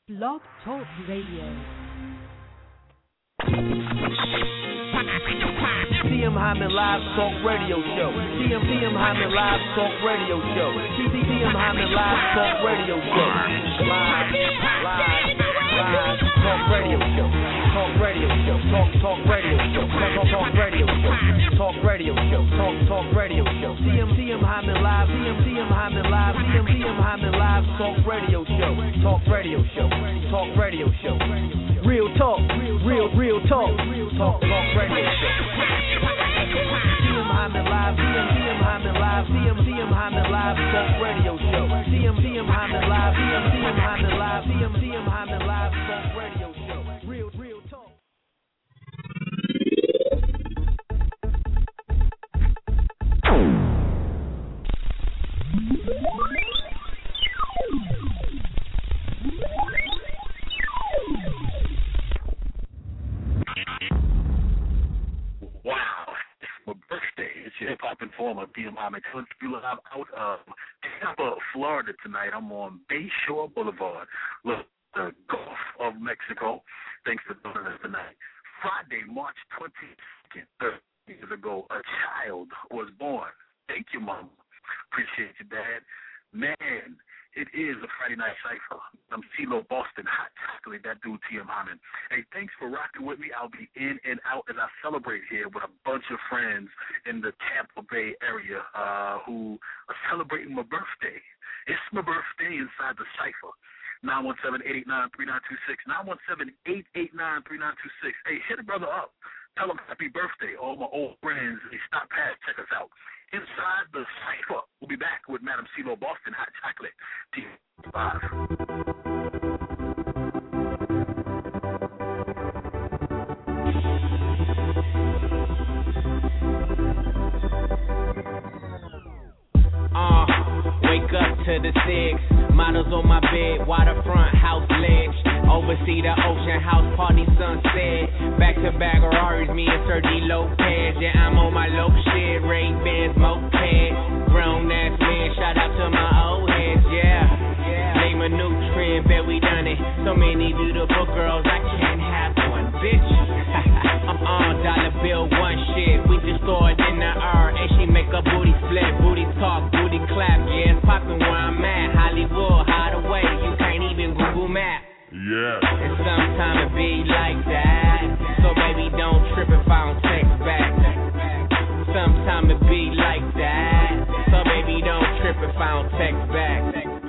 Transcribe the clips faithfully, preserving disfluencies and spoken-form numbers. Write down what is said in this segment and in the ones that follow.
Blog Talk Radio. T M Hyman Live Talk Radio Show. T M T M Hyman Live Talk Radio Show. T M Hyman Live Talk Radio Show. Live, live, live Talk Radio Show. Talk Radio Show. Talk Talk Radio Show. Talk Talk Radio Show. Talk Radio Show. Talk Talk Radio Show. T M T M Hyman Live. T M T M Hyman Live. T M T M Hyman Live Talk Radio Show. Talk Radio Show. Talk Radio Show. Real talk. Real real talk. Talk Talk Radio Show. T M Hyman Live, T M T M Hyman Live, T M T M Hyman Live Talk Radio Show. T M T M Hyman Live, T M T M Hyman Live, T M T M Hyman Live Talk Radio Show. Real, real talk. Hip hop informer, P M Hyman, coming to you live out of Tampa, Florida tonight. I'm on Bayshore Boulevard, look, the Gulf of Mexico. Thanks for joining us tonight. Friday, March twenty-second, thirty years ago, a child was born. Thank you, Mom. Appreciate you, Dad. Man, it is a Friday night cipher. I'm CeeLo Boston, hot chocolate, that dude T M Hyman. Hey, thanks for rocking with me. I'll be in and out as I celebrate here with a bunch of friends in the Tampa Bay area uh, who are celebrating my birthday. It's my birthday inside the cipher. nine one seven, eight eight nine, three nine two six, nine one seven, eight eight nine, three nine two six. Hey, hit a brother up. Tell him happy birthday. All my old friends, they stop past, check us out. Inside the cipher, we'll be back with Madam CeeLo Boston, hot chocolate. T five. Uh, wake up to the six. Models on my bed, waterfront house ledge. Oversee the ocean house party sunset. Back to back Ferraris, me and Sergi Lopez. Yeah, I'm on my low shit, Ray-Bans, moped. Grown ass man, shout out to my old heads, yeah. Name a new trend, bet we done it. So many beautiful girls, I can't have one, bitch. I'm on dollar bill one shit. We just throw it in the air, and she make a booty flip, booty talk, booty clap. Yeah, it's poppin' where I'm at. Hollywood, hideaway, you can't even Google Map. Yeah. And sometimes it be like that. So baby, don't trip if I don't text back. Sometimes it be like that. So baby, don't trip if I don't text back.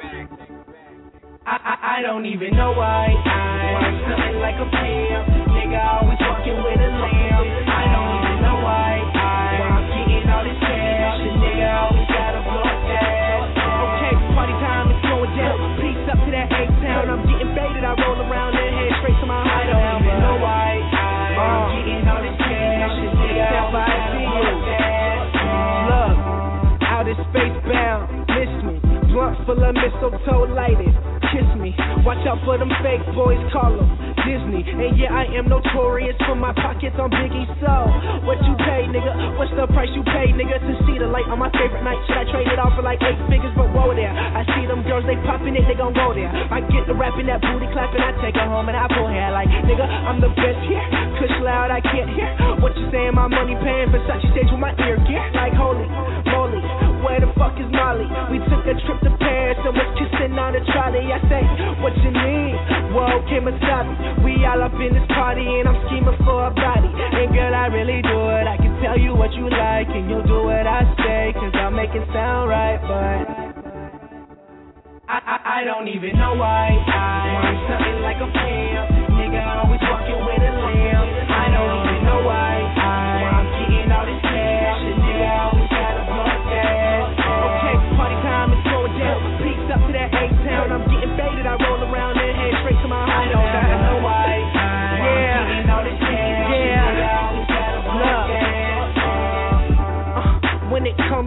I, I, I don't even know why I'm something like a pimp. Nigga always walking with a lamb. I don't even know why I'm getting all this cash. The nigga always gotta blow gas. Okay, party time is going down. Peace up to that A-Town. I'm getting baited. I roll around and head straight to my hideout. I don't even know why I'm getting all this cash. The nigga always see you. Look, out of space bound. Miss me. Blunt full of mistletoe lighted. Kiss me, watch out for them fake boys, call them Disney. And yeah, I am notorious for my pockets on Biggie. So, what you pay, nigga? What's the price you pay, nigga? To see the light on my favorite night. Should I trade it off for like eight figures? But whoa there, I see them girls, they popping it, they gon' go there. I get the rapping, that booty clapping, I take her home and I pull hair like, nigga, I'm the best here. Kush loud, I can't hear what you saying. My money paying Versace stage with my ear gear. Like holy moly, where the fuck is Molly? We took a trip to Paris and was kissing on the trolley. I say, what you need? Whoa, Kemosabe. We all up in this party and I'm scheming for a body. And girl, I really do it. I can tell you what you like and you'll do what I say, cause I'll make it sound right, but I, I, I don't even know why I'm something like a pimp. Nigga always walking with a lamb. I don't even know why I'm getting all this cash. The nigga always gotta blow gas. Okay, party time is going down. Peace up to that A-Town. I'm getting baited. I roll around and head straight to my hideout. I don't even know why. Yeah. Getting all this cash. Yeah. Look. Uh, when it comes, boy, got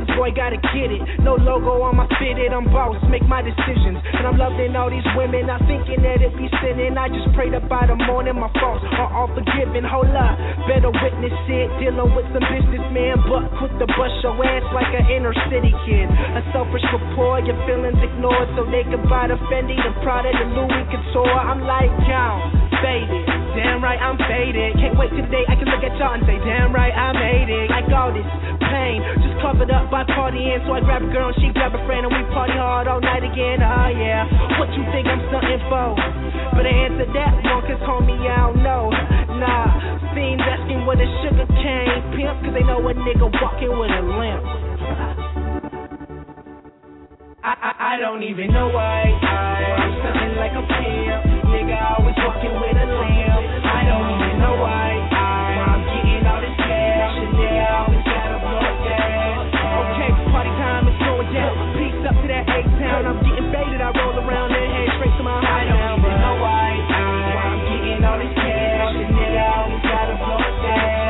gotta get it. No logo on my fitted, I'm boss, make my decisions. And I'm loving all these women, not thinking that it be sinning. I just prayed up by the morning, my faults are all forgiven. Hold up, better witness it. Dealing with some businessman, but quick to bust your ass like an inner city kid. A selfish rapport, your feelings ignored so they can buy the Fendi, the Prada, the Louis Couture. I'm like, down, faded. Damn right, I'm faded. Can't wait till the day I can look at y'all and say, damn right, I made it. Like all this pain, just covered up by partying. So I grab a girl and she grab a friend and we party hard all night again. Oh yeah, what you think I'm stunting for? But I answer that one, cause homie, I don't know. Nah, fiends asking what a sugar cane pimp, cause they know a nigga walking with a limp. I, I, I don't even know why I'm something like a pimp. Nigga always walking with a limp. I don't even know why I'm getting all this cash. And nigga always gotta blow it down. Okay, party time is going down. Peace up to that A-Town. I'm getting baited, I roll around and head straight to my high. I don't even know why I'm getting all this cash. And nigga always gotta blow it down.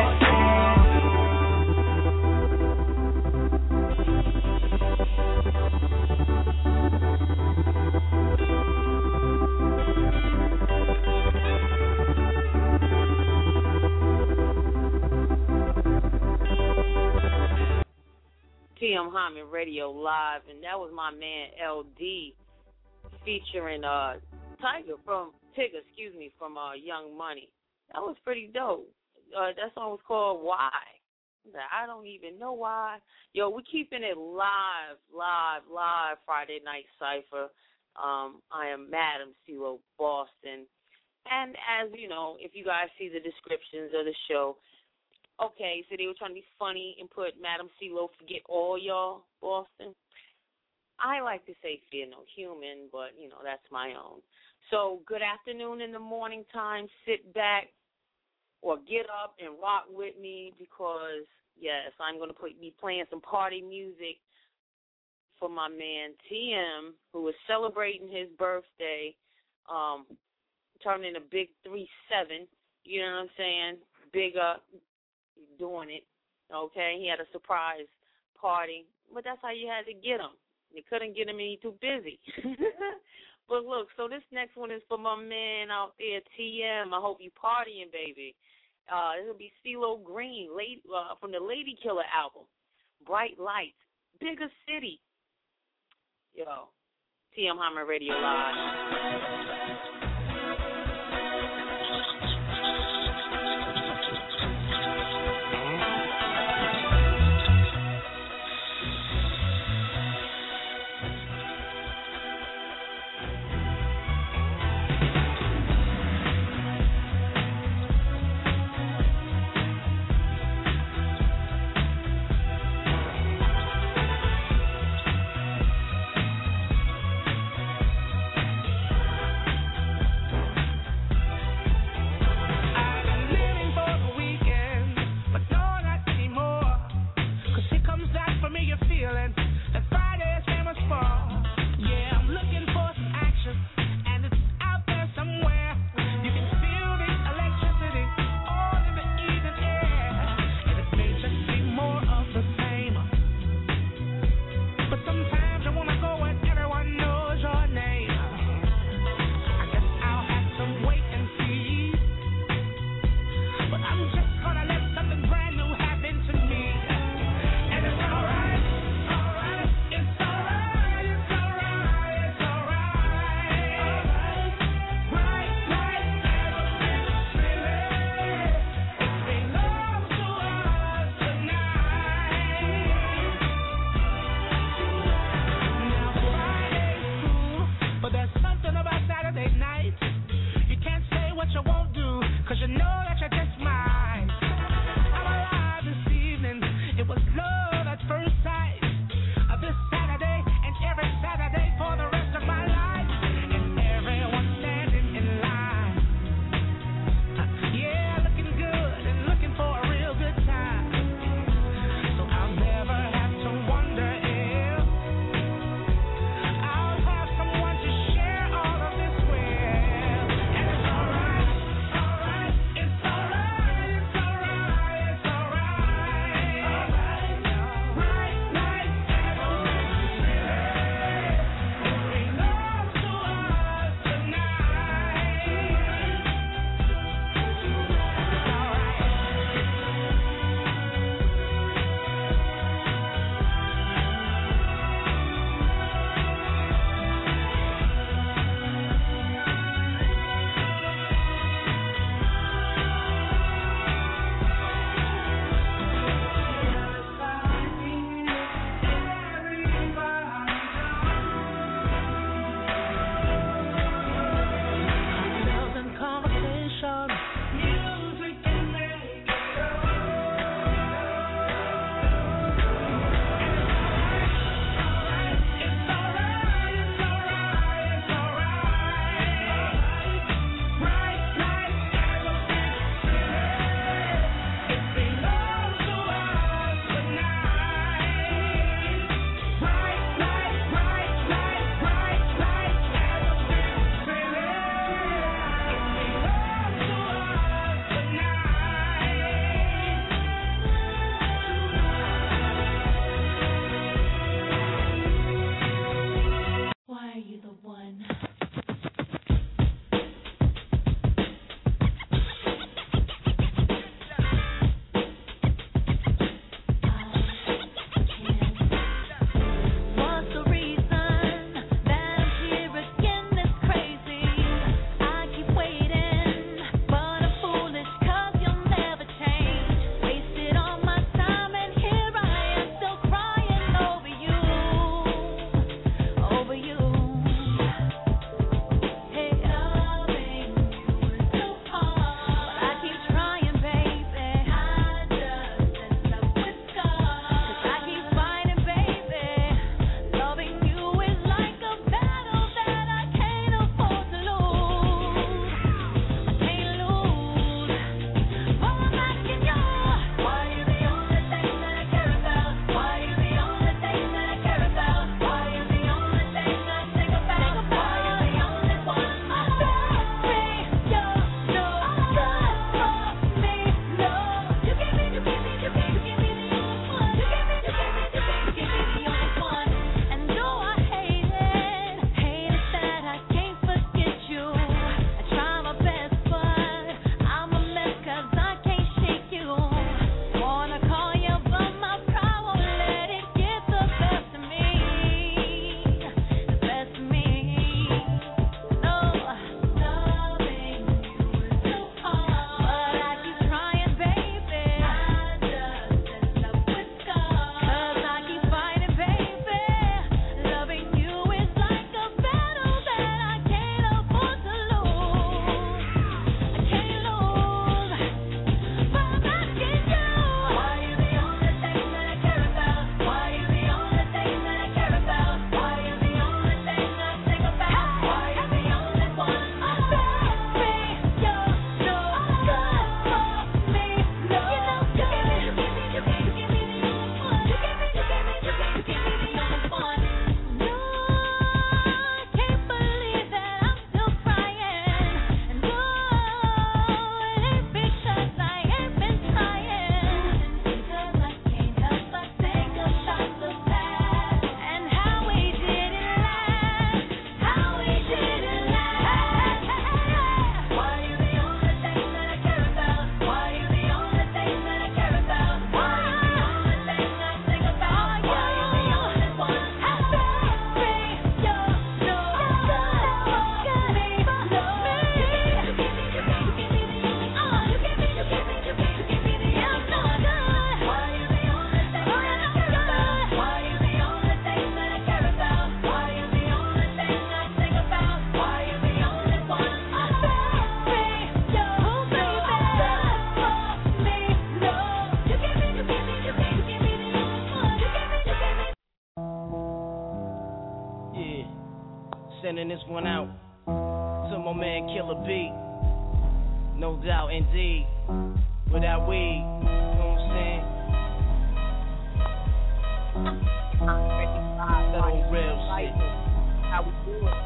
T M Hyman Radio Live, and that was my man L D featuring uh Tiger from Tigger, excuse me, from uh Young Money. That was pretty dope. Uh, that song was called Why. I don't even know why. Yo, we're keeping it live, live, live Friday Night Cypher. Um, I am Madam CeeLo Boston, and as you know, if you guys see the descriptions of the show. Okay, so they were trying to be funny and put Madam CeeLo, forget all y'all, Boston. I like to say fear no human, but, you know, that's my own. So good afternoon in the morning time. Sit back or get up and rock with me because, yes, I'm going to be playing some party music for my man T M, who is celebrating his birthday, um, turning a big three seven. You know what I'm saying? Big up. Doing it, okay? He had a surprise party, but that's how you had to get him. You couldn't get him any too busy. But look, so this next one is for my man out there, T M. I hope you partying, baby. Uh, it'll be CeeLo Green late, uh, from the Lady Killer album, Bright Lights, Bigger City. Yo, T M Hyman Radio Live. It's alright. my man Killer B. No doubt, indeed. Without weed, you know what I'm saying? That old real shit. How we do it?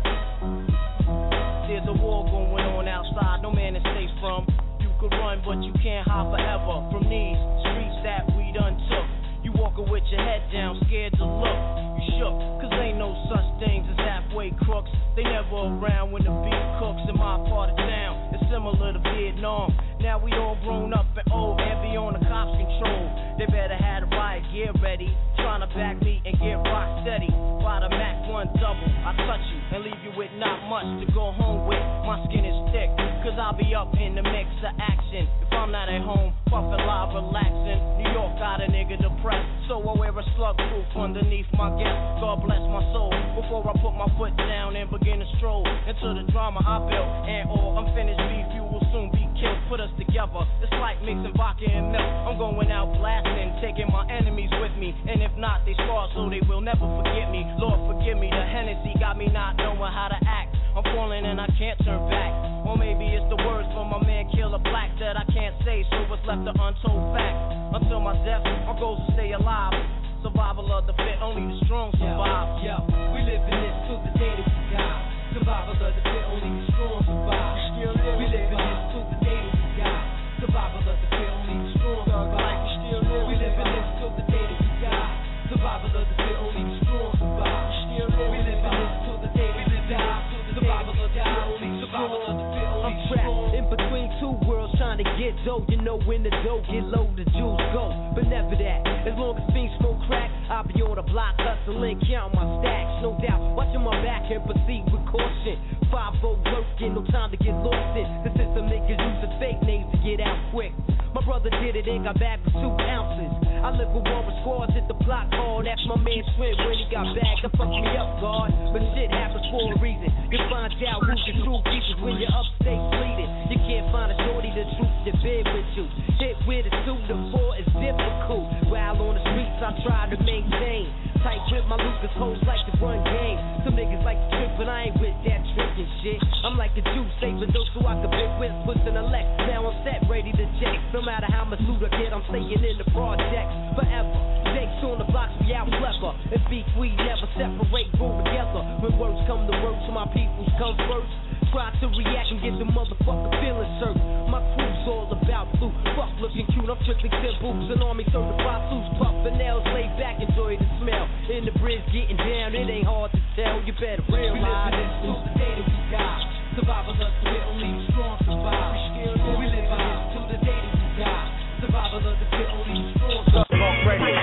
There's a war going on outside, no man is safe from. You could run, but you can't hide forever from these streets that we done took. You walking with your head down, scared to look. You shook, cause ain't no such things as halfway crooks. They never around when the beat cooks in my part of town. It's similar to Vietnam. Now we all grown up and old and beyond the cops' control. They better have the riot gear ready, trying to back me and get rock steady. By the Mac one double, I touch you and leave you with not much to go home with. My skin is thick, cause I'll be up in the mix of action. If I'm not at home, puffin' live, relaxing. New York got a nigga depressed, so I wear a slug proof underneath my guest. God bless my soul, before I put my foot down and begin to stroll into the drama I built. And all unfinished beef, you will soon be killed. Put us together, it's like mixing vodka and milk. I'm going out blasting, taking my enemies with me. And if not, they scar so they will never forget me. Lord forgive me, the Hennessy got me not knowing how to act. I'm falling and I can't turn back. Or maybe it's the words from my man Killer Black that I can't say, so what's left an untold fact. Until my death, my goal is to stay alive. Survival of the fit, only the strong survive. Yo, yo, we live in this till the day that we die. Survival of the fit, only the strong survive. We live in this till the day that we die. Survival of the fit, only the strong survive. We live in this till the day that we die. Survival of the fit, only the strong survive. We live in this till the day that we die. Survival of the fit, only survival of the fit, only strong. In between two worlds trying to get dough, you know when the dough get low, the jewels go. But never that. As long as things smoke crack, I'll be on the block hustling, count my stacks. No doubt, watching my back and proceed with caution. five oh working, no time to get lost in. The system niggas using fake names to get out quick. My brother did it and got back with two ounces. I live with one with squads at the block hard. That's my man Swin when he got back. That fucked me up, God. But shit happens for a reason. You find out who's the true pieces when you're upstate bleeding. You can't find a shorty the truth to bed with you. Hit with a suit, the four is difficult. While on the streets, I try to maintain. Tight with my Lucas hoes like to run game. Some niggas like to trip, but I ain't with that trickin' shit. I'm like a Jew, saving those so I can pick with puts in a Lex. Now I'm set, ready to check. No matter how much loot I get, I'm staying in the project forever. Jakes on the blocks, we out clever. And beef, we never separate, grow together. When words come to words, so my peoples come first. Try to react and get the motherfucker feeling served. My crew's all about blue. Fuck looking cute, I'm tricking temples. An army certified suits, puffin' nails, laid back, enjoy the smell. In the bridge, getting down, it ain't hard to tell. You better realize this till the day that we die. Survival of the fit, only the strong survive. We live in this till the day that we die. Survival of the fit, only the strong survive.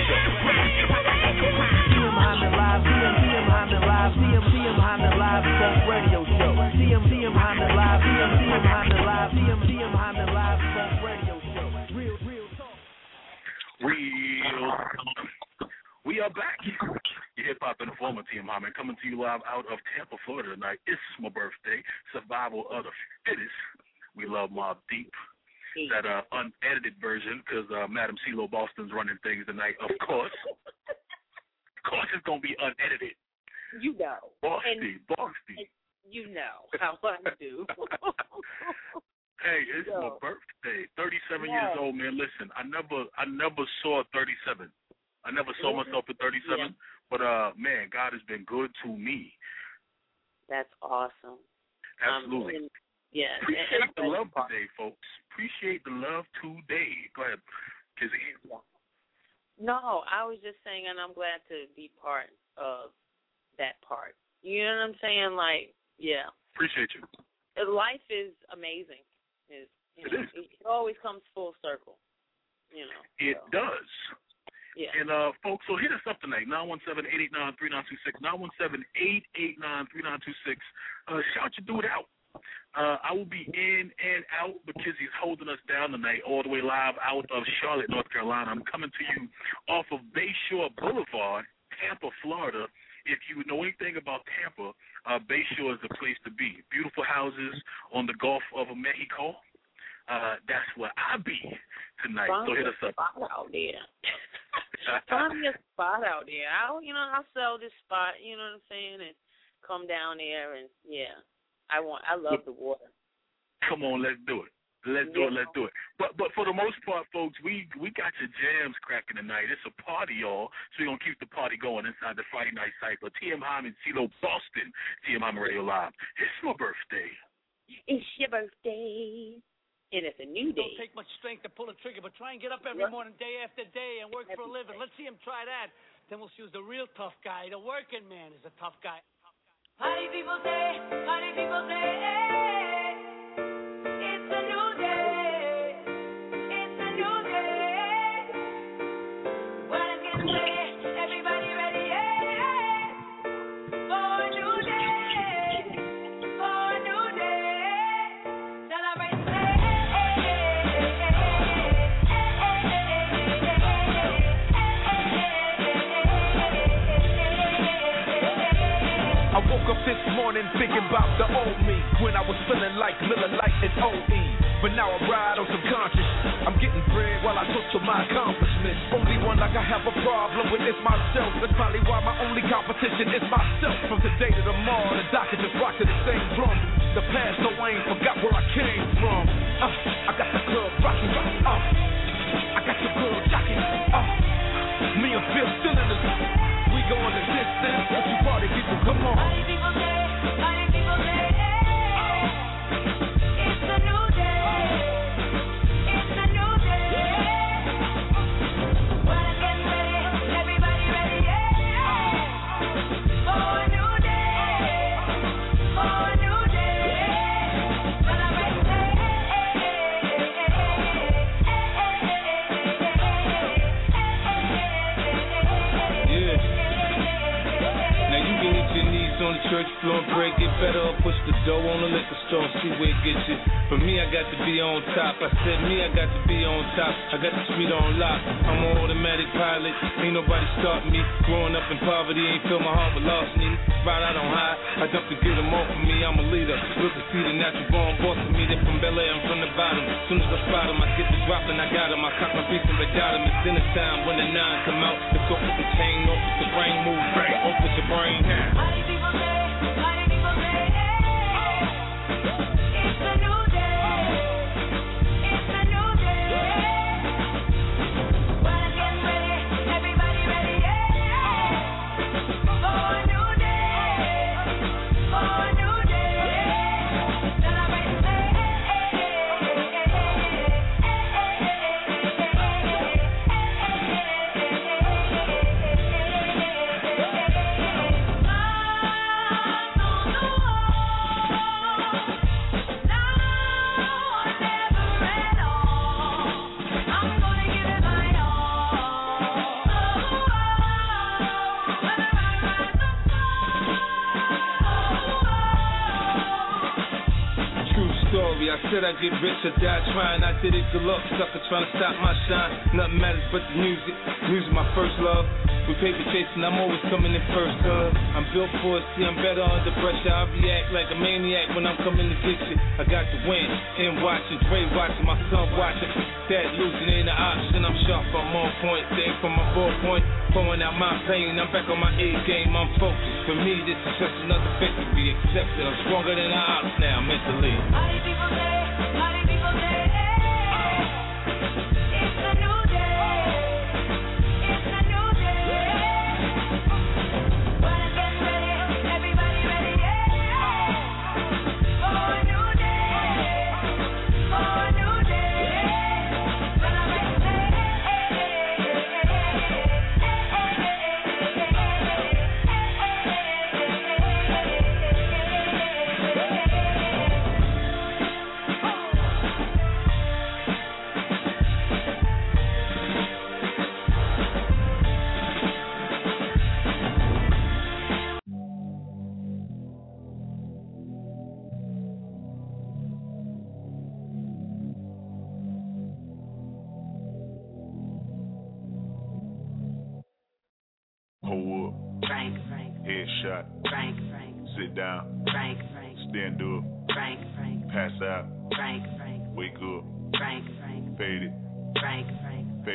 See him behind the live, see him, see him behind the live, see him, see him behind the live funk radio show. See him, see him behind the live, see him, see him behind the live, see him, see him behind the live funk radio show. Real, real talk. Real. We are back. Your hip hop informer, T M Hyman, coming to you live out of Tampa, Florida tonight. It's my birthday. Survival of the fittest. We love Mobb Deep. That uh, unedited version, because uh, Madam CeeLo Boston's running things tonight, of course. Of course it's going to be unedited. You know. Bosty, Bosty. You know how I do. Hey, it's so, my birthday. thirty-seven yeah. years old, man. Listen, I never I never saw thirty-seven. I never saw mm-hmm. myself at thirty-seven. Yeah. But, uh, man, God has been good to me. That's awesome. Absolutely. Um, and, yeah. Appreciate and, the love today, folks. Appreciate the love today. Go ahead, Kizzy. Yeah. No, I was just saying, and I'm glad to be part of that part. You know what I'm saying? Like, yeah. Appreciate you. Life is amazing. It's, you know, it is. It always comes full circle. You know. It so. does. Yeah. And, uh, folks, so hit us up tonight, nine one seven, eight eight nine, three nine two six, nine one seven, eight eight nine, three nine two six. Uh, shout your dude out. Uh, I will be in and out because he's holding us down tonight all the way live out of Charlotte, North Carolina. I'm coming to you off of Bayshore Boulevard, Tampa, Florida. If you know anything about Tampa, uh, Bayshore is the place to be. Beautiful houses on the Gulf of Mexico. Uh, that's where I'll be tonight. Find so hit us up. Spot out there. Find me a spot out there. I'll, you know, I'll sell this spot. You know what I'm saying, and come down there and yeah. I want. I love the water. Come on, let's do it. Let's do yeah. it. Let's do it. But but for the most part, folks, we we got your jams cracking tonight. It's a party, y'all. So we're gonna keep the party going inside the Friday Night Cypher. T M Hyman, CeeLo, Boston. T M Hyman Radio Live. It's my birthday. It's your birthday. And it's a new day. It don't take much strength to pull a trigger, but try and get up every what? morning, day after day, and work every for a living. Day. Let's see him try that. Then we'll see who's the real tough guy. The working man is a tough guy. Party people say, party people say, hey, it's a new day. It's a new day. Well, it's getting ready. Everybody ready, yeah, for a new day. For a new day. Celebrate today. I woke up this morning thinking about the old me when I was feeling like Miller Lite and O E. But now I ride on subconscious. I'm getting bread while I talk to my accomplishments. Only one like I have a problem with is myself. That's probably why my only competition is myself. From today to tomorrow, the doctor just rock to the same drum. The past, no, I ain't forgot where I came from. Uh, I got the club rocking, uh, I got your girl jocking, uh, me and Phil still in the we going the distance, but you party people, come on. Party people say, party people say, hey, it's a new day, it's a new day. Well, I'm getting ready, everybody ready, yeah, for a new day, for a new day. Celebrate today, hey, hey, hey, hey, hey, hey, hey, hey. Yeah. On the church floor and pray, get better or push the dough on the liquor store, see where it gets you. For me, I got to be on top. I said me, I got to be on top. I got the street on lock. I'm an automatic pilot. Ain't nobody starting me. Growing up in poverty, ain't feel my heart with lost me. Right out on high, I jump to get them off of me. I'm a leader. Look to see the natural born boss of me. They're from Bel Air, I'm from the bottom. Soon as I spot them, I get the drop and I got them. I cock my piece and I got them. It's dinner time when the nine come out. It's off with the chain, off with the brain move. Brain, off with your brain. I said I'd get rich or die trying. I did it, good luck, sucker trying to stop my shine. Nothing matters but the music. Music my first love. With paper chasing, I'm always coming in first, cuz I'm built for it, see I'm better under pressure. I react like a maniac when I'm coming to get you. I got the win, and watching, Dre watching, my son watching. That losing ain't an option, I'm sharp, I'm on point. Thing from my ball point, pouring out my pain. I'm back on my A game, I'm focused. For me, this is just another victory. Accepted, I'm stronger than the ops now, mentally. How do people say, how do people say, hey, it's a new day. Frank, Frank. Headshot. Frank, Frank. Sit down. Frank, Frank. Stand up. Frank, Frank. Pass out. Frank, Frank. Wake up. Frank, Frank. Fade it. Frank, Frank. Fade it.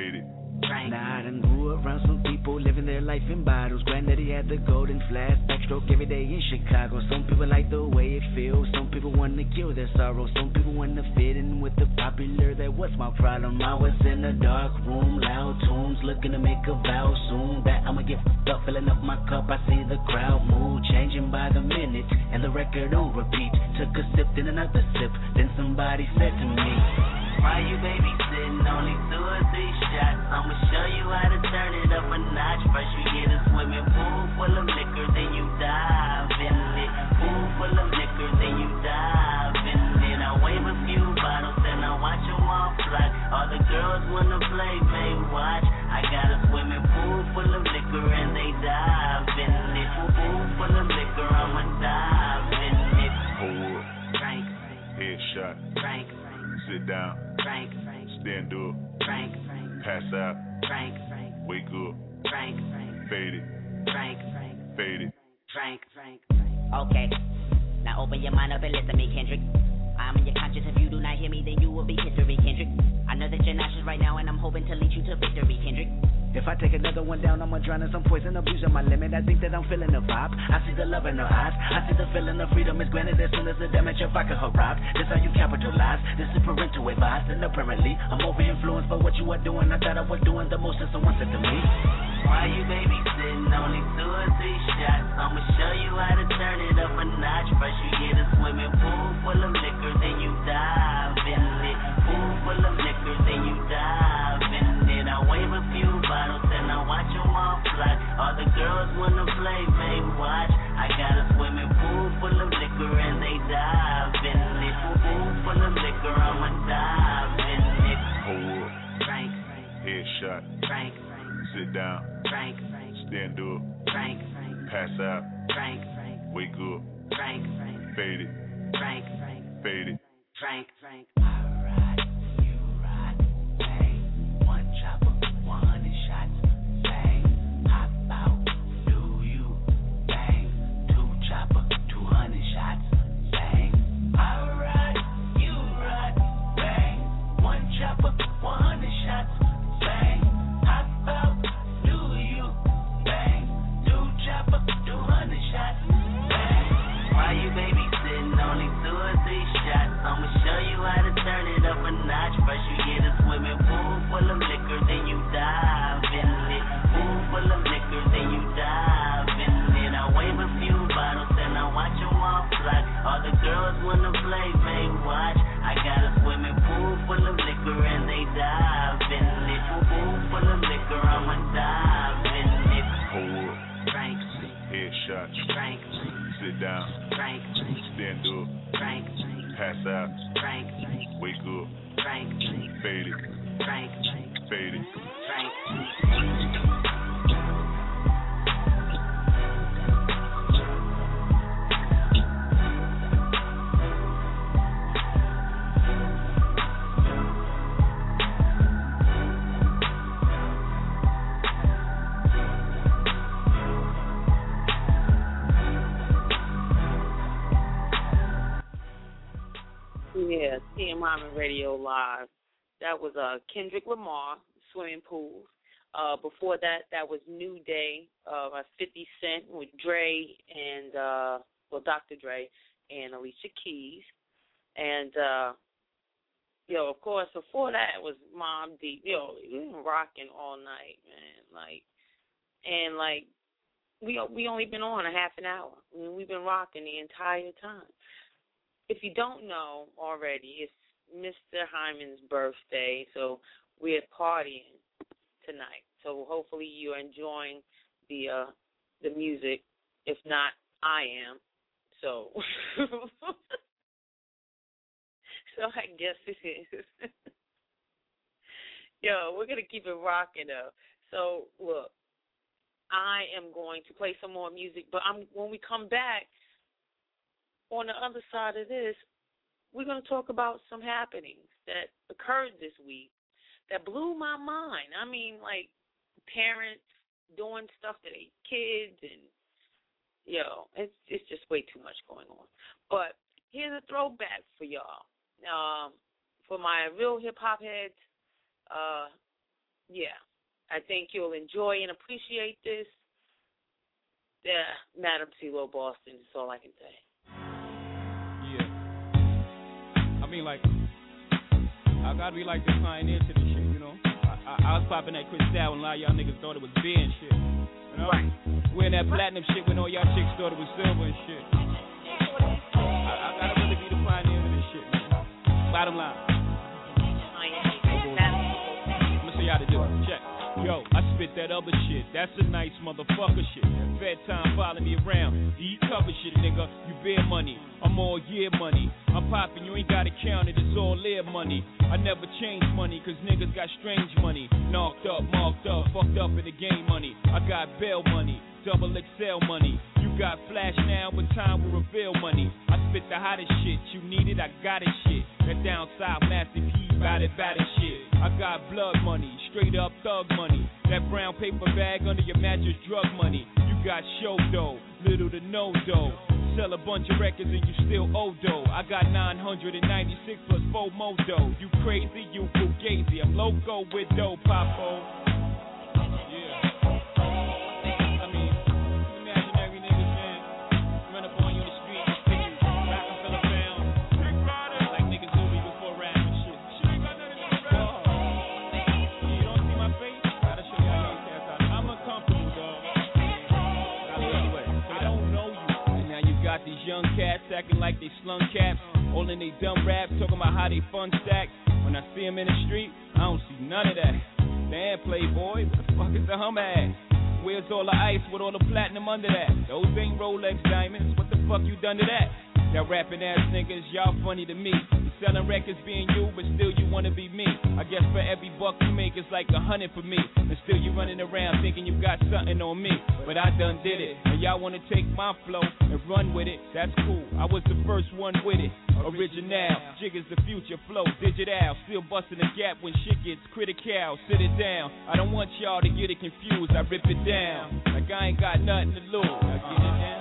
Now I done grew around some people living their life in bottles. Granddaddy had the golden flask, backstroke every day in Chicago. Some people like the way it feels, some people want to kill their sorrow. Some people want to fit in with the popular, that was my problem. I was in a dark room, loud tunes, looking to make a vow soon that I'ma get fucked up, filling up my cup. I see the crowd mood changing by the minute, and the record on repeat. Took a sip, then another sip, then somebody said to me, why you babysitting? Only two or three shots. I'ma show you how to turn it up a notch. First you get a swimming pool full of liquor, then you dive in it. Pool full of liquor, then you dive in it. I wave a few bottles, then I watch them all fly. All the girls wanna play, they watch. I got a swimming pool full of liquor, and they dive in it. Pool full of liquor, I'ma dive in it. Hold up. Drink, Headshot. drink, Sit down. drink, Stand up. drink, Pass out. drink, Wake up. drink, Fade it. drink, Fade it. drink, drink. Okay, now open your mind up and listen to me, Kendrick. I'm in your conscience. If you do not hear me, then you will be history, Kendrick. I know that you're nauseous right now, and I'm hoping to lead you to victory, Kendrick. If I take another one down, I'ma drown in some poison, abusing my limit. I think that I'm feeling the vibe. I see the love in her eyes. I see the feeling of freedom is granted as soon as the damage of vodka arrives. This how you capitalize. This is parental advice, and apparently I'm over influenced by what you are doing. I thought I was doing the most, and someone said to me, why you babysitting? Only two or three shots. I'ma show you how to turn it up a notch. First you get a swimming pool full of liquor, then you dive in it. Pool full of liquor, then you dive in it. I wave a few bottles, then I watch them all fly. All the girls wanna play, they watch. I got a swimming pool full of liquor, and they dive in it. Pool full of liquor, I'ma dive in it. Hold up. Drink, Headshot. drink, Sit down. drink, Stand up. drink, Pass out. drink, Wake up. drink, Fade it. drink, Fade it. drink, drink. I ride, you ride, bang. One chopper, one hundred shots, bang. Hop out, do you, bang. Two chopper, two hundred shots, bang. I ride, you ride, bang. One chopper, one hundred shots, bang. Hop out, do you, bang. Two chopper, two hundred shots, bang. Why you babysitting? Only two or three shots. I'ma show you how to turn it up a notch. First you get a swimming pool full of liquor, then you dive in it. Pool full of liquor, then you dive in it. I wave a few bottles, then I watch them all fly. All the girls wanna play, they watch. I got a swimming pool full of liquor, and they dive in it. Pool full of liquor, I'ma dive in it. Hold up. Drink, Headshot. drink, Sit down. drink, Stand up. drink, Pass out. drink, Wake up. drink, Fade it. drink, Fade it. drink. Yeah, T M Hyman Radio Live. That was uh, Kendrick Lamar, Swimming Pools. Uh, before that, that was New Day uh, by fifty Cent with Dre and, uh, well, Doctor Dre and Alicia Keys. And, uh, yo, of course, before that was Mobb Deep. Yo, we been rocking all night, man. Like, and, like, we we only been on a half an hour. I mean, we've been rocking the entire time. If you don't know already, it's Mister Hyman's birthday, so we're partying tonight. So hopefully you're enjoying the uh, the music. If not, I am. So, so I guess it is. Yo, we're gonna keep it rocking though. So look, I am going to play some more music, but I'm when we come back. On the other side of this, we're going to talk about some happenings that occurred this week that blew my mind. I mean, like, parents doing stuff to their kids and, yo, it's, it's just way too much going on. But here's a throwback for y'all. Um, for my real hip-hop heads, uh, yeah, I think you'll enjoy and appreciate this. Yeah, Madam CeeLo Boston, that's all I can say. Yeah. I mean, like, I gotta be like the pioneer to this shit, you know? I, I, I was popping that Cristal and a lot of y'all niggas thought it was beer and shit. You know? Right. Wearing that platinum shit when all y'all chicks thought it was silver and shit. I, I gotta really be the pioneer to this shit, man. Bottom line. I'm gonna show you how to do it. Check. Yo, I spit that other shit. That's a nice motherfucker shit. Fed time follow me around. Eat cover shit, nigga. You bear money. I'm all year money. I'm popping, you ain't gotta count it. It's all live money. I never change money, cause niggas got strange money. Knocked up, marked up, fucked up in the game money. I got bail money. Double X L money. You got flash now, but time will reveal money. I spit the hottest shit. You need it, I got it shit. That down south Master P, bout it, bout it shit. I got blood money, straight up thug money. That brown paper bag under your mattress, drug money. You got show dough, little to no dough. Sell a bunch of records and you still owe dough. I got nine hundred ninety-six plus four more dough. You crazy, you fugazi. I'm loco with dough, Papo. These young cats acting like they slung caps, all in they dumb rap, talking about how they fun stack. When I see them in the street, I don't see none of that. Damn, Playboy, what the fuck is the hum at? Where's all the ice with all the platinum under that? Those ain't Rolex diamonds, what the fuck you done to that? Y'all rapping ass niggas, y'all funny to me. You selling records being you, but still you wanna be me. I guess for every buck you make, it's like a hundred for me. And still you running around thinking you got something on me. But I done did it, and y'all wanna take my flow and run with it. That's cool, I was the first one with it. Original, Jig is the future flow, digital. Still busting the gap when shit gets critical. Sit it down, I don't want y'all to get it confused. I rip it down, like I ain't got nothing to lose. I get it down.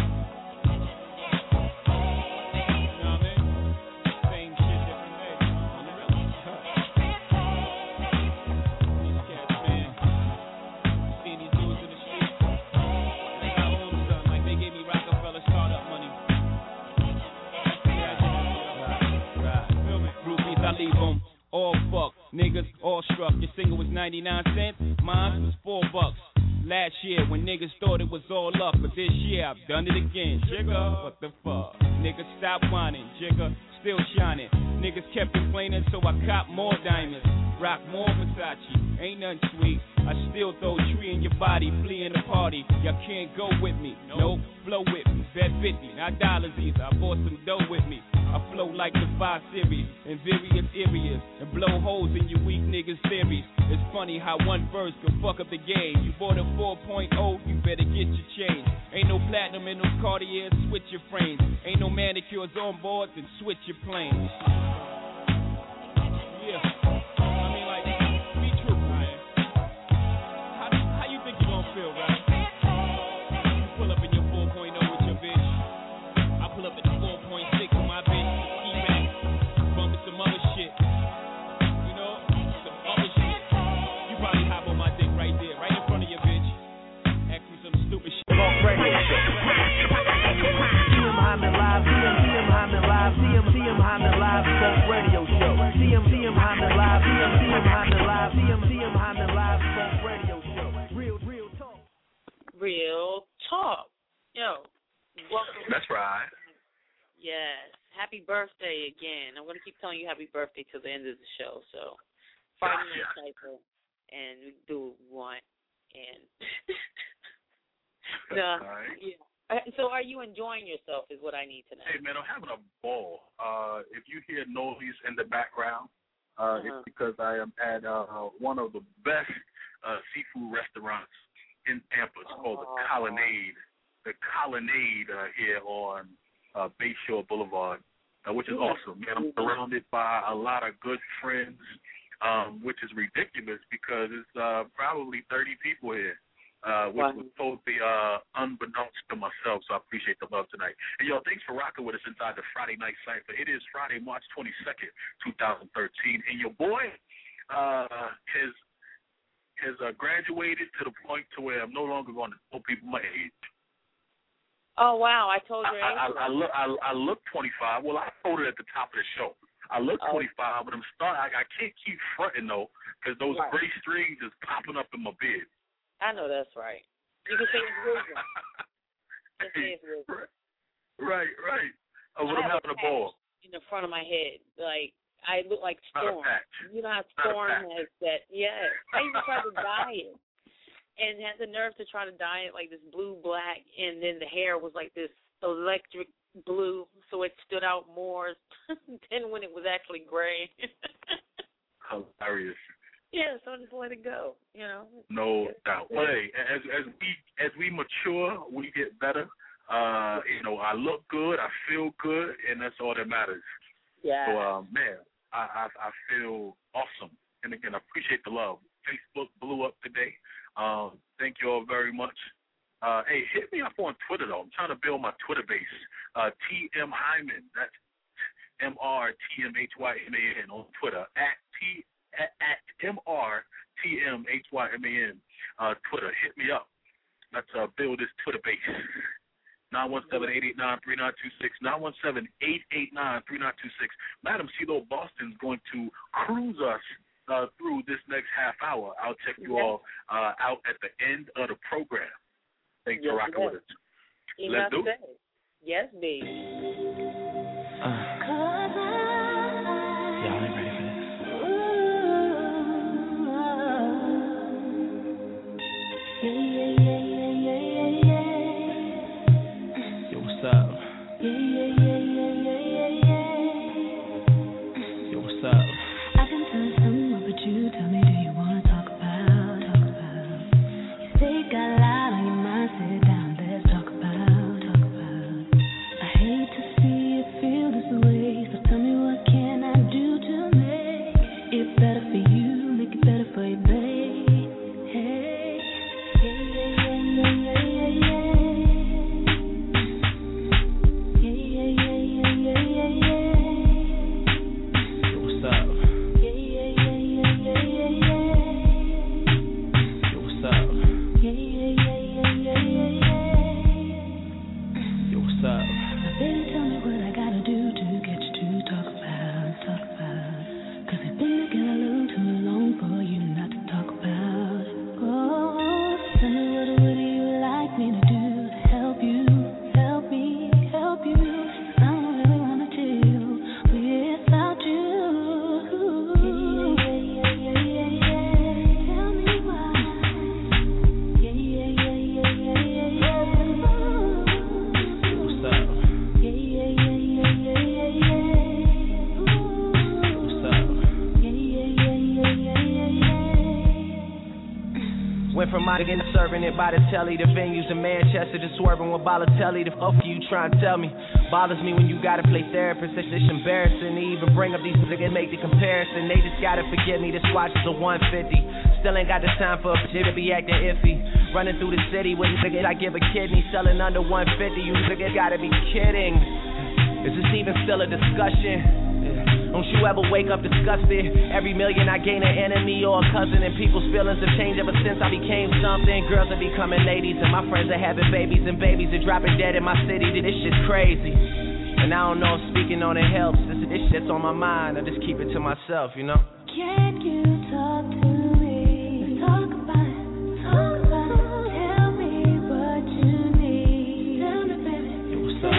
I leave them all fucked, niggas all struck. Your single was ninety-nine cents, mine was four bucks. Last year when niggas thought it was all up, but this year I've done it again. Jigga, what the fuck? Niggas stop whining, Jigga, still shining. Niggas kept complaining, so I cop more diamonds. Rock more Versace, ain't nothing sweet. I still throw a tree in your body, flee in the party. Y'all can't go with me, nope, flow with me. Bet fifty, not dollars either, I bought some dough with me. I flow like the five series in various areas and blow holes in you weak niggas' theories. It's funny how one verse can fuck up the game. You bought a four point oh, you better get your change. Ain't no platinum in those Cartiers, switch your frames. Ain't no manicures on board, then switch your planes. Yeah, I mean like, be true, man. How, how you think you gonna feel, right? You pull up in your four point oh with your bitch. I pull up at the four point six with my bitch. Ski back, bumping some other shit. You know, some other shit. You probably hop on my dick right there, right in front of your bitch. Ask me some stupid shit. Talk radio show. C M Hyman live, C M C M Hyman live, C M C M Hyman live, Talk radio show. C M C M Hyman live, C M C M Hyman live, C M C M Hyman live, Talk radio show. Real, real talk. Real talk. Yo, welcome. That's right. Yes. Happy birthday again. I'm going to keep telling you happy birthday till the end of the show. So, Friday night cycle, and we do what we want. And, no, right. yeah. Uh, So, are you enjoying yourself? Is what I need to know. Hey man, I'm having a ball. Uh, if you hear noise in the background, uh, Uh-huh. it's because I am at uh, one of the best uh, seafood restaurants in Tampa. It's called the Colonnade. The Colonnade uh, here on uh, Bayshore Boulevard, uh, which is awesome. Man, I'm surrounded by a lot of good friends, um, which is ridiculous because it's uh, probably thirty people here. Uh, which Wow. was totally uh, unbeknownst to myself, so I appreciate the love tonight. And, yo, thanks for rocking with us inside the Friday Night Cypher. It is Friday, March twenty-second, twenty thirteen, and your boy uh, has has uh, graduated to the point to where I'm no longer going to tell people my age. Oh wow! I told your I, age. I, I, I look. I, I look twenty-five. Well, I told it at the top of the show. I look oh. twenty-five, but I'm start. I, I can't keep fronting though, because those right. gray strings is popping up in my beard. I know that's right. You can say it's wisdom. You can say it's wisdom. Right, right. Oh, when I'm having a ball. In the front of my head, like I look like Storm. You know how Storm has that? Yeah. I even tried to dye it, and had the nerve to try to dye it like this blue black, and then the hair was like this electric blue, so it stood out more than when it was actually gray. Hilarious. Yeah, so I just let it go, you know. No doubt. Well, hey, as as we as we mature, we get better. Uh, you know, I look good, I feel good, and that's all that matters. Yeah. So, uh, man, I, I I feel awesome. And again, I appreciate the love. Facebook blew up today. Um, thank you all very much. Uh, hey, hit me up on Twitter, though. I'm trying to build my Twitter base. Uh, T M Hyman. That's M R T M H Y M A N on Twitter. At T at, at M R T M H Y M A N uh, Twitter. Hit me up. Let's uh, build this Twitter base. nine one seven, eight eight nine, three nine two six. nine one seven, eight eight nine, three nine two six. Madam CeeLo Boston's going to cruise us uh, through this next half hour. I'll check you all uh, out at the end of the program. Thanks yes, for rocking yes. with us. Let's do it. Yes, baby. Uh, y'all ain't ready for this. Yo, what's up? Yo, what's up? I can tell you something, but you tell me, do you want to talk about, talk about? You say you got a lot on your mind, sit down, let's talk about, talk about. I hate to see you feel this way, so tell me what can I do to make it better for you, make it better for you, babe. Hey, yeah, yeah, yeah, yeah, yeah, yeah, yeah. Serving it by the telly, the venues in Manchester, just swerving with Balotelli. The fuck you trying to tell me? Bothers me when you gotta play therapist. It's just embarrassing to even bring up these niggas and make the comparison. They just gotta forgive me. This watch is a one fifty. Still ain't got the time for a shit to be acting iffy. Running through the city with niggas I give a kidney, selling under one fifty. You niggas gotta be kidding. Is this even still a discussion? Don't you ever wake up disgusted? Every million I gain an enemy or a cousin, and people's feelings have changed ever since I became something. Girls are becoming ladies, and my friends are having babies, and babies are dropping dead in my city. This shit's crazy, and I don't know if speaking on it helps. This, this shit's on my mind. I just keep it to myself, you know. Can you talk to me? Let's talk about it. Talk about it. Tell me what you need. Tell me, baby. Yo, what's up?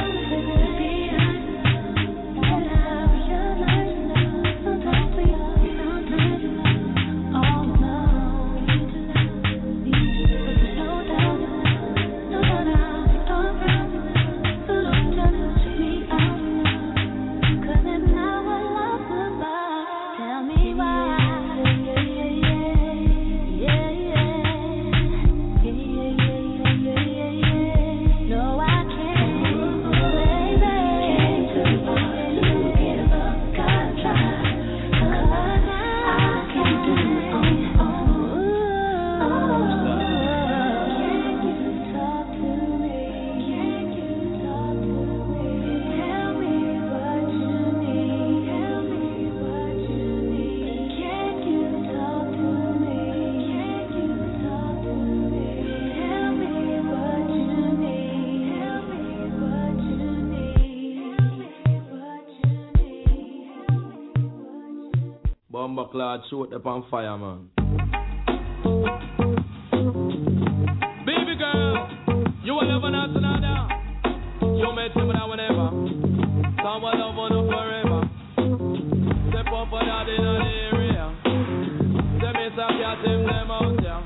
Tell me why. Bomber clad shoot up on fire, man. Baby girl, you will never not another. You met him now whenever. Someone love on you forever. Step up for that in the area. Say me some cat him them out there.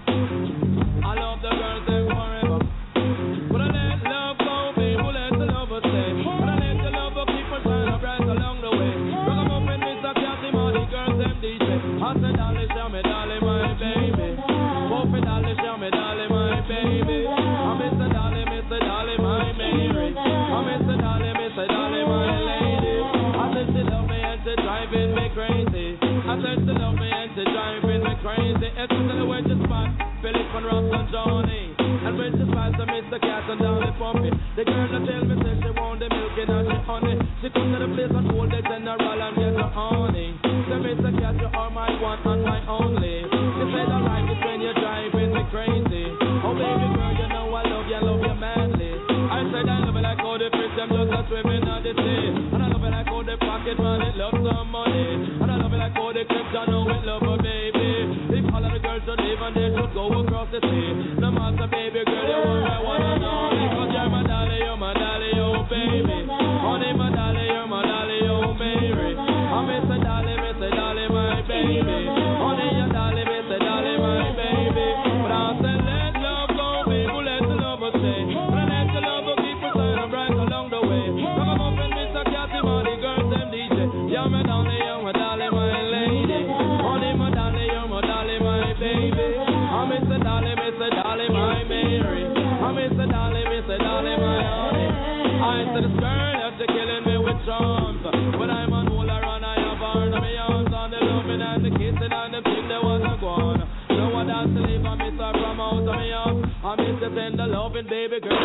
I love the girls them forever. But I let love go, people let the love stay. But I let the love of people shine bright along the way. Rock 'em up and Mister Cat him all the girls them D J. I said darling, show me darling my baby. Hope me darling, show me darling my baby. I Mister Darling, Mister Darling my Mary. I Mister Darling, Mister Darling my lady. I said she love me and she driving me crazy. I said she love me and she driving me crazy. Especially when she spot Philip and Ross and Johnny. And when she spies to Mister Cat and Dolly Pumpy. The girl that tell me say she want the milk and not the honey. She come to the place and hold the general and get her honey. Say Mister Cat, you are my one and my only. She said I like it when you're driving me crazy. Oh baby girl, you know I love you, I love you madly. I said I love it like how the fish them just a swimming on the sea. And I love it like how the pocket man it love some money. And I love it like how the clips I know it love a baby. If all of the girls should live and they should go across the sea. No matter baby girl, you are my one and only. Cause you're my dolly, you're my dolly, oh baby. Honey, my dolly, you're my dolly, oh Mary. I'm Mister Dolly, Mister Dolly, my baby. Honey, your dolly, Mister Dolly, my baby. But I said let love go, people, let the love stay. But let the love go keep us shining bright along the way. Come up and Mister Cat, all the girls, them D J. You're my dolly, you're my dolly, my lady. Honey, my dolly, you're my dolly, my baby. I'm Mister Dolly, Mister Dolly, my Mary. I'm Mister Dolly, Mister Dolly, my honey. I said this girl, you're killing me with charms. But I'm on hold around, I have heard of me arms on the loving and the kissing and the thing that was a gone. No one has to leave, I miss her from out of me arms. I miss the tender loving baby girl.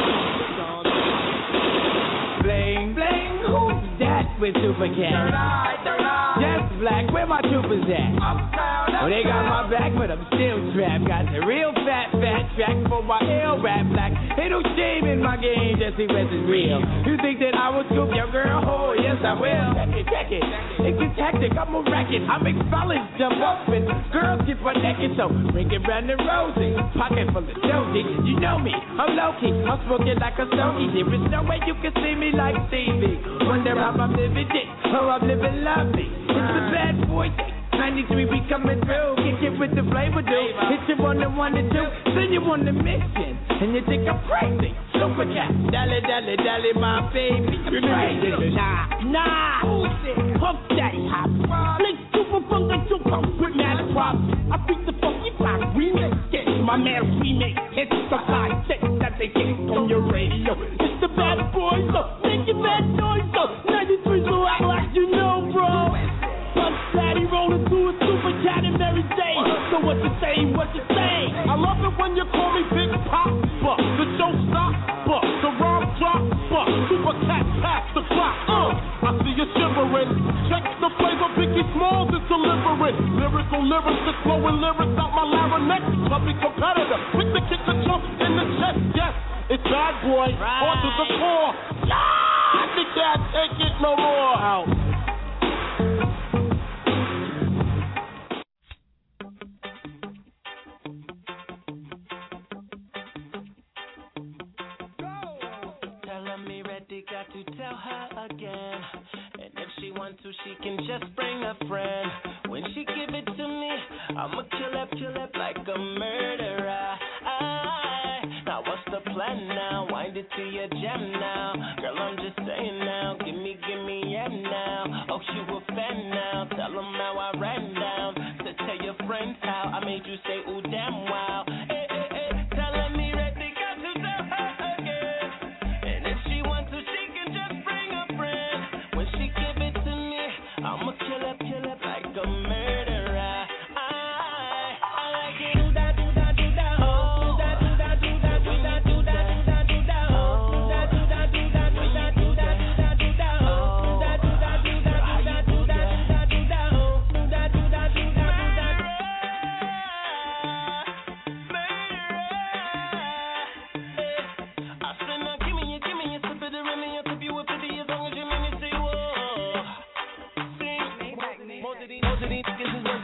Bling, bling, who's that with Super Cat? Third eye, third eye. Just Black, where my troopers at? Uptown, well, they got my back, but I'm still strapped. Got the real fat, fat track for my L rap Black. Ain't no shame in my game, just see what's real. You think that I will scoop your girl? Oh, yes, I will. Check it, check it. It's a tactic, I'm a racket. I make fellas jump up and girls get my naked. So bring it round and rosy. Pocket full of dozy. You know me, I'm low key. I'm smoking like a stogie. There is no way you can see me like Stevie. Wonder how I'm living it. Oh, I'm living lovely. It's the bad boy thing. ninety-three, we coming through. Get you with the flavor, dude. Hit you on the one and two. Then you on the mission. And you think I'm crazy. Super Cat. Dolly, dolly, dolly, my baby. I'm crazy. Nah, nah. Pump daddy hop. Blink super funk and two pump with mad props. I beat the funky block remix. Get my man remix. It's the fly check that they get on your radio. It's the bad boys, so make your bad noise, so ninety-three, so act like you know, bro. Punch daddy rolling through a Super Cat and every day. So what you say, what you say? I love it when you call me Big Papa. The show stops, but the rhyme drops, but Super Cat past the clock. Uh, I see you shivering. Check the flavor Biggie Smalls is delivering. Lyrical lyrics, just flowing lyrics out my larynx. Puppy competitor, quick to kick the jump in the chest. Yes, it's bad boy, right. On to the core. Yeah, they can't take it no more. Out. Got to tell her again, and if she wants to, she can just bring a friend. When she give it to me, I'ma kill up, kill up like a murderer. I, now what's the plan now? Wind it to your gem now, girl. I'm just saying now, give me, give me yeah now. Oh, you a fan now? Tell them how I ran down. So tell your friends how I made you say ooh damn wow. Hey, hey, hey, tell me ready, got to tell her again, and if she wants to. I'ma kill up, kill up like a murderer. I, I like it. Do that, do that, do that. Oh, do that, do that, do that, do that, do that, do that, do that. Oh, do that, do that, do that, do that, do that, do that, do that. Oh, do that, do that, do that, do that, do that, do that, do that. Oh, do that, do that, do that, do that. I said now, give me, give me a sip of the rim, and tip you a pity as long as you make me say whoa. Most of these niggas is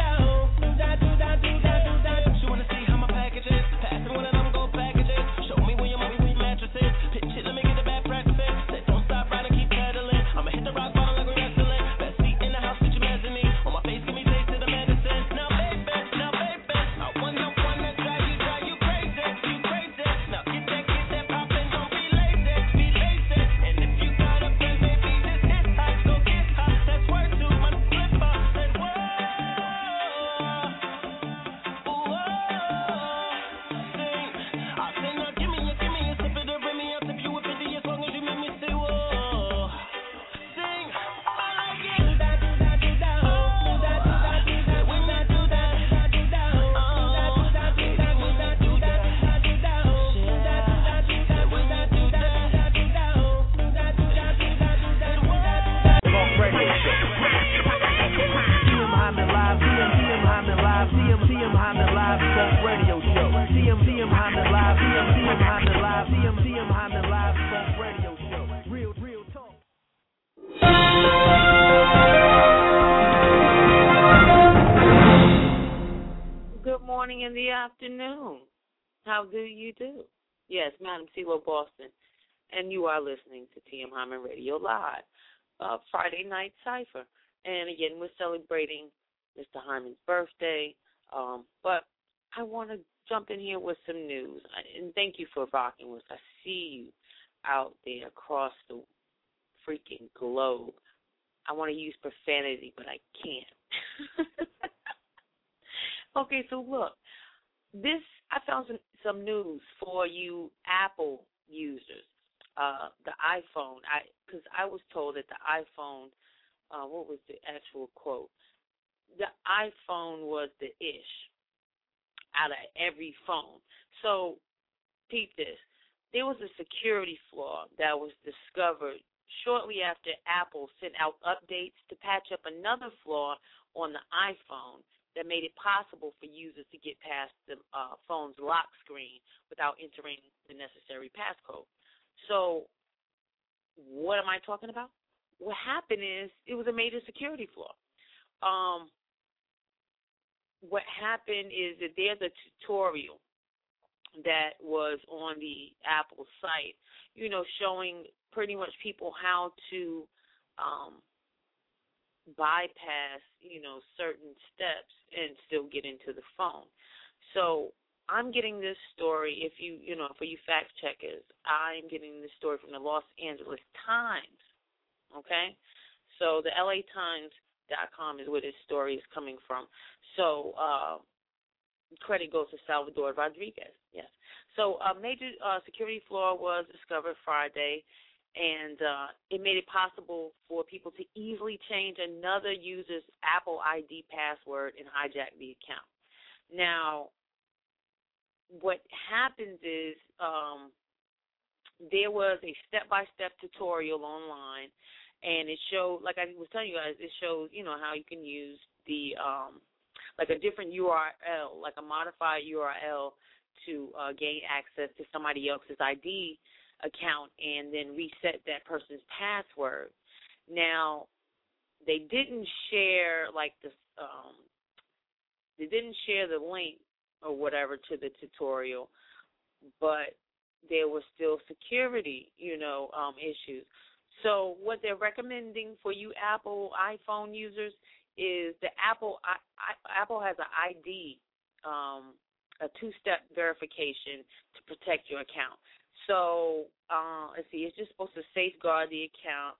In the afternoon. How do you do? Yes, Madam CeeLo Boston, and you are listening to T M Hyman Radio Live, uh, Friday Night Cypher. And again, we're celebrating Mister Hyman's birthday, um, but I want to jump in here with some news, and thank you for rocking with us. I see you out there across the freaking globe. I want to use profanity, but I can't. Okay, so look. This, I found some, some news for you Apple users, uh, the iPhone, I because I was told that the iPhone, uh, what was the actual quote? The iPhone was the ish out of every phone. So, peep this. There was a security flaw that was discovered shortly after Apple sent out updates to patch up another flaw on the iPhone that made it possible for users to get past the uh, phone's lock screen without entering the necessary passcode. So what am I talking about? What happened is it was a major security flaw. Um, what happened is that there's a tutorial that was on the Apple site, you know, showing pretty much people how to um, bypass, you know, certain steps and still get into the phone. So I'm getting this story, if you, you know, for you fact checkers, I'm getting this story from the Los Angeles Times, okay? So the L A Times dot com is where this story is coming from. So uh, credit goes to Salvador Rodriguez, yes. So a major uh, security flaw was discovered Friday, and uh, it made it possible for people to easily change another user's Apple I D password and hijack the account. Now, what happens is um, there was a step-by-step tutorial online, and it showed, like I was telling you guys, it shows, you know, how you can use the, um, like a different U R L, like a modified U R L to uh, gain access to somebody else's I D account and then reset that person's password. Now, they didn't share like the um, they didn't share the link or whatever to the tutorial, but there was still security, you know, um, issues. So what they're recommending for you Apple iPhone users is the Apple I, I, Apple has an I D, um, a two-step verification to protect your account. So, uh, let's see, it's just supposed to safeguard the account,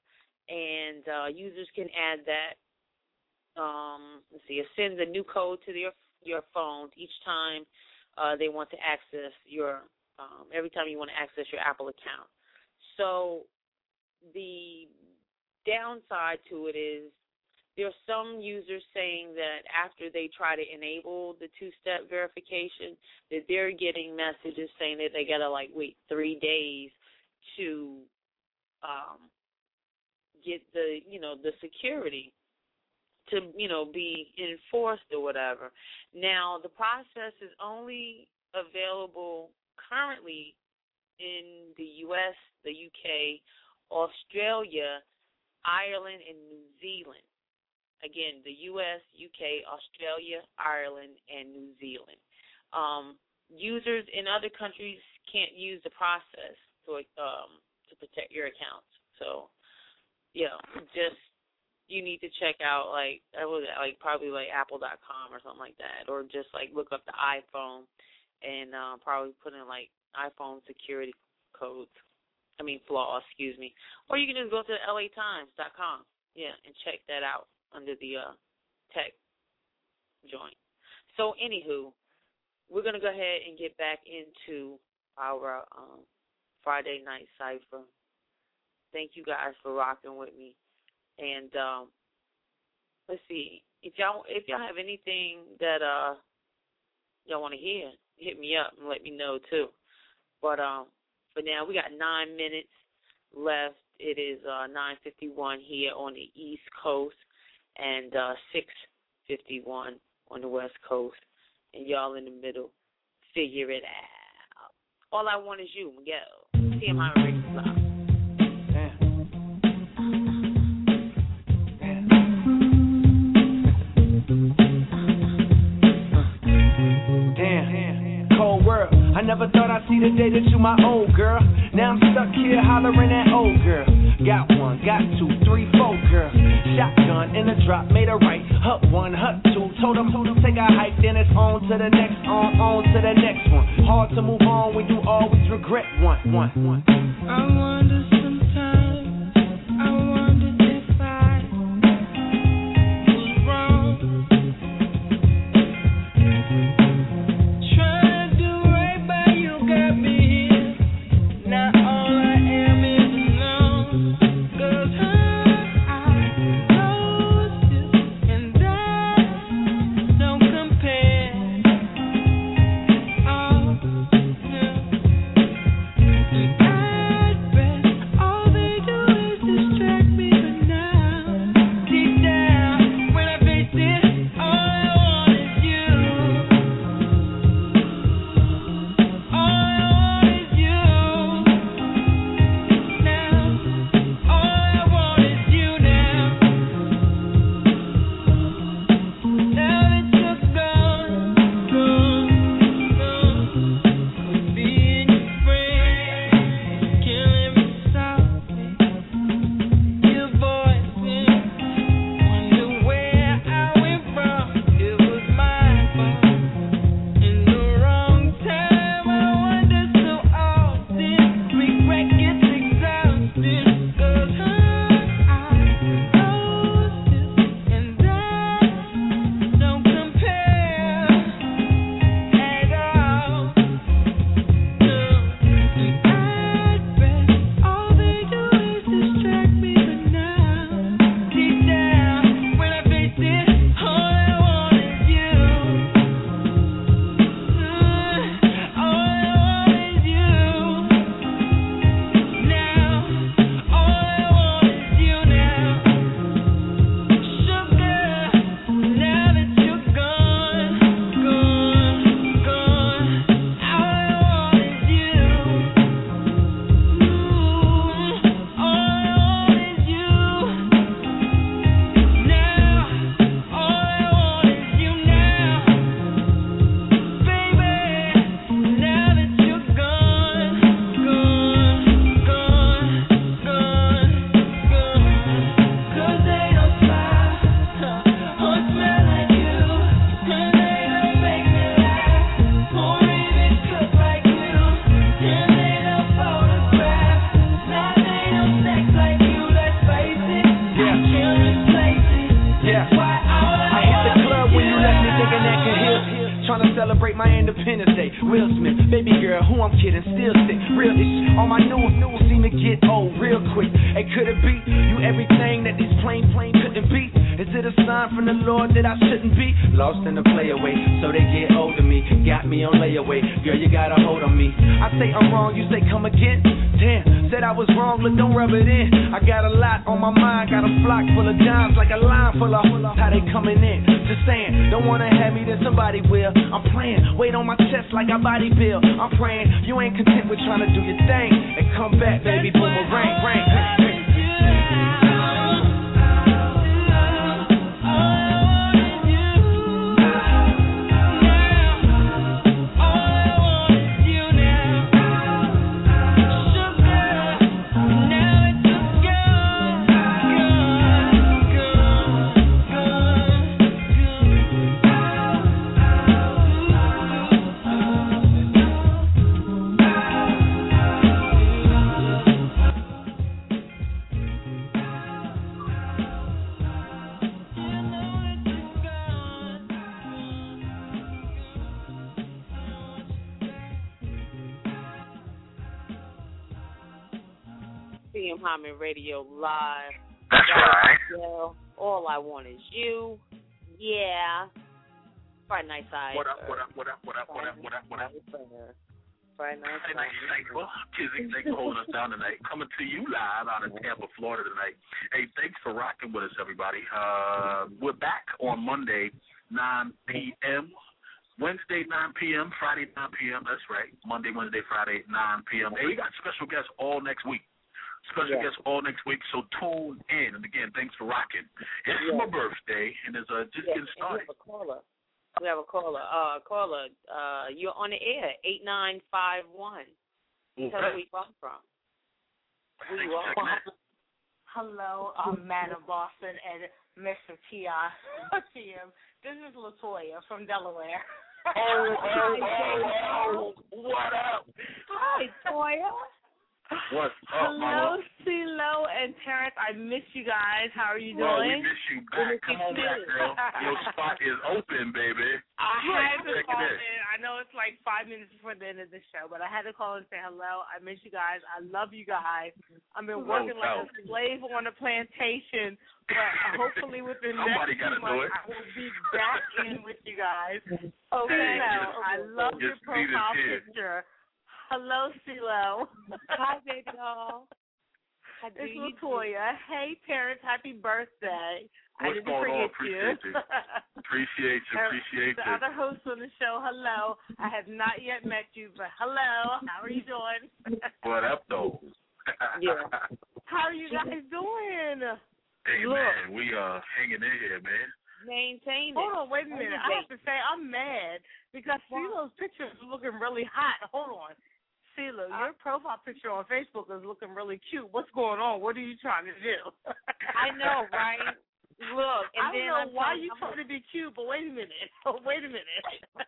and uh, users can add that. Um, let's see, it sends a new code to your your phone each time uh, they want to access your, um, every time you want to access your Apple account. So the downside to it is there are some users saying that after they try to enable the two-step verification, that they're getting messages saying that they got to, like, wait three days to um, get the, you know, the security to, you know, be enforced or whatever. Now, the process is only available currently in the U S, the U K, Australia, Ireland, and New Zealand. Again, the U S, U K, Australia, Ireland, and New Zealand. Um, users in other countries can't use the process to um, to protect your accounts. So, yeah, just you need to check out like I was like probably like apple dot com or something like that, or just like look up the iPhone and uh, probably put in like iPhone security codes. I mean flaws, excuse me. Or you can just go to L A times dot com, yeah, and check that out under the uh, tech joint. So, anywho, we're going to go ahead and get back into our um, Friday Night Cypher. Thank you guys for rocking with me. And um, let's see, if y'all if y'all have anything that uh, y'all want to hear, hit me up and let me know, too. But um, for now, we got nine minutes left. It is uh, nine fifty-one here on the East Coast, and uh, six fifty-one on the West Coast, and y'all in the middle, figure it out. All I want is you, Miguel. T M I Radio Live. Damn, cold world. I never thought I'd see the day that you my old girl. Now I'm stuck here hollering at old girl. Got one, got two, three, four, girl. Shotgun in a drop, made a right. Hut one, hut two. Told him, told him, take a hike, then it's on to the next, on, on to the next one. Hard to move on when you always regret one, one, one. I wonder sometimes, I wonder if I was wrong. Trying to do right by you, got me here. Now all I am is alone. 'Cause I know this and that don't compare. Oh, no. And at best, celebrate my Independence Day. Will Smith, baby girl, who I'm kidding, still sick. Real ish, all my new news seem to get old real quick. Hey, could it be you everything that these plain plain couldn't be? Is it a sign from the Lord that I shouldn't be? Lost in the playaway, so they get hold of me. Got me on layaway, girl, you got a hold on me. I say I'm wrong, you say come again. Damn, said I was wrong, but don't rub it in. I got a lot on my mind, got a flock full of dimes, like a line full of how they coming in. Just saying, don't wanna have me, then somebody will. I'm playing, weight on my chest like I body build. I'm praying, you ain't content with trying to do your thing and come back, baby, boomerang, ring, ring. Muhammad Radio Live. That's right. Well, all I want is you. Yeah. Friday Night Side. What up, what up, what up, what up, what up, what up, what up? Friday Night Friday Night Cypher. Kizzy, thanks for holding us down tonight. Coming to you live out of Tampa, Florida tonight. Hey, thanks for rocking with us, everybody. Uh, we're back on Monday, nine p.m. Wednesday, nine p.m. Friday, nine p.m. That's right. Monday, Wednesday, Friday, nine p.m. Hey, we got special guests all next week. Special yeah. guests all next week, so tune in. And again, thanks for rocking. It's yeah. my birthday, and it's uh, just yeah, getting started. We have a caller. We have a caller. Uh, caller, uh, you're on the air. Eight nine five one. Okay. Tell us where you come from. Who you are? Hello, I'm Matt of Boston and Mister T I T M. This is Latoya from Delaware. Oh, oh, oh, oh, what up? Hi, Toya. What's up, Hello, Mama? CeeLo and Terrence. I miss you guys. How are you doing? Oh, we miss you back. Come on back, girl. Your spot is open, baby. I had to Check call in. in. I know it's like five minutes before the end of the show, but I had to call and say hello. I miss you guys. I love you guys. I've been working no like a slave on a plantation, but hopefully within the next few months I will be back in with you guys. Okay. Hey, I love your profile picture. Hello, CeeLo. Hi, baby doll. It's Latoya. Hey, parents, happy birthday. What's I didn't going forget on? Appreciate you. Appreciate you. Appreciate the you. The other host on the show, hello. I have not yet met you, but hello. How are you doing? What up, though? Yeah. How are you guys doing? Hey, Look. man, we are uh, hanging in here, man. Maintain it. Hold on, wait a minute. I have to say, I'm mad because CeeLo's picture is looking really hot. Hold on. CeeLo, your profile picture on Facebook is looking really cute. What's going on? What are you trying to do? I know, right? Look, and I don't then know I'm why trying, you I'm trying to be cute, but wait a minute. Oh, wait a minute.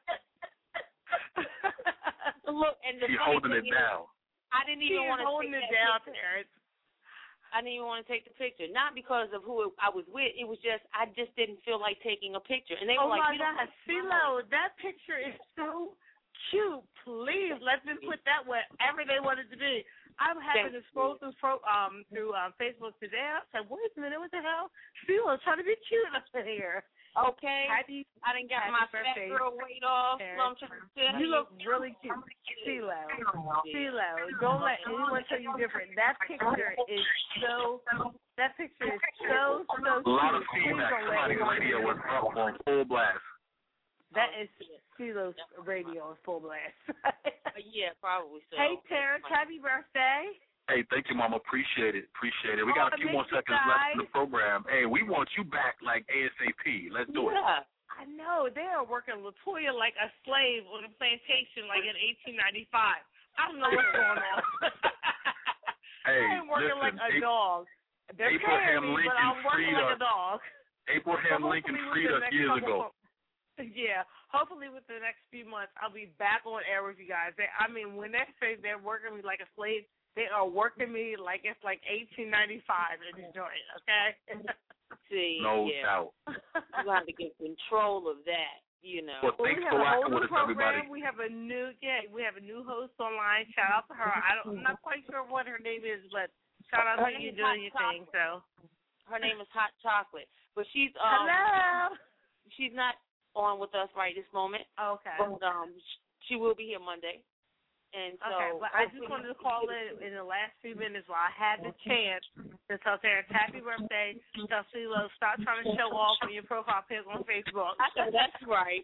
Look, and the She's funny holding thing it is, down. I didn't even want to holding take it that down, picture. parents. I didn't even want to take the picture, not because of who I was with. It was just I just didn't feel like taking a picture, and they oh were like, my "You God, CeeLo, that picture is so cute. Please let them put that wherever they want it to be." I'm having to scroll through um through um, Facebook today. I said, "Wait a minute, what the hell?" CeeLo trying to be cute up in here. Okay, happy, I didn't get happy my birthday. fat girl weight off. So I'm trying to tell you look really cute, CeeLo. CeeLo, don't let anyone tell you different. That picture is so. That picture is so so cute. A lot of feedback. Somebody's radio was up on full blast. That is CeeLo's radio on full blast. Yeah, probably so. Hey, Terrence, happy birthday. Hey, thank you, Mama. Appreciate it. Appreciate it. We got a few more seconds left in the program. Hey, we want you back like ASAP. Let's do it. Yeah, I know. They are working Latoya like a slave on a plantation like in eighteen ninety-five. I don't know what's going on. Hey, I am working listen, like a dog. They're Abraham me, Lincoln but I'm working freed like us. a dog. Abraham So Lincoln hopefully freed within us the next years couple ago. of- Yeah, hopefully within the next few months I'll be back on air with you guys. They, I mean, when they say they're working me like a slave, they are working me like it's like eighteen ninety-five in the joint, okay? See, No yeah. doubt. You have to get control of that. you know. Well, Well, thanks we for have a whole rocking new with us, program. everybody. We have a new yeah, we have a new host online. Shout out to her. I don't, I'm not quite sure what her name is, but shout out Her to you name is doing Hot your thing. So Her name is Hot Chocolate, but she's um hello. she's not on with us right this moment. Okay. But um, she will be here Monday. And so, okay, but I just wanted to call in in the last few minutes while I had the chance to tell Terrence happy birthday. Tell CeeLo stop trying to show off on your profile pic on Facebook. That's right.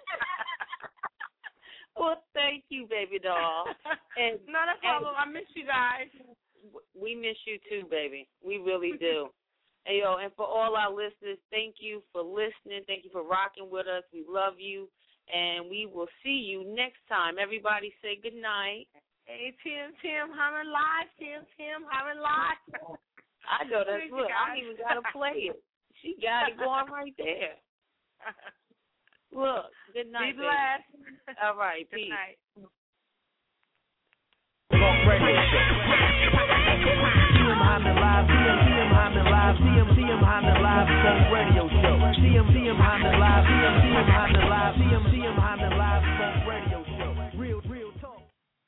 Well, thank you, baby doll. And not a problem. I miss you guys. We miss you too, baby. We really do. And yo, and for all our listeners, thank you for listening. Thank you for rocking with us. We love you. And we will see you next time. Everybody say good night. Hey, Tim, Tim, Harmon Live. Tim, Tim, Harmon Live. I know that's look. I don't even got to play it. She got it going right there. Look, good night, Be blessed. baby. All right, good peace. night. See him Harmon Live, see him, see him Harmon Live, see him, see him Harmon Live, Funk Radio Show. See him, see him Harmon Live, see him, see him Harmon Live, see him, see him Harmon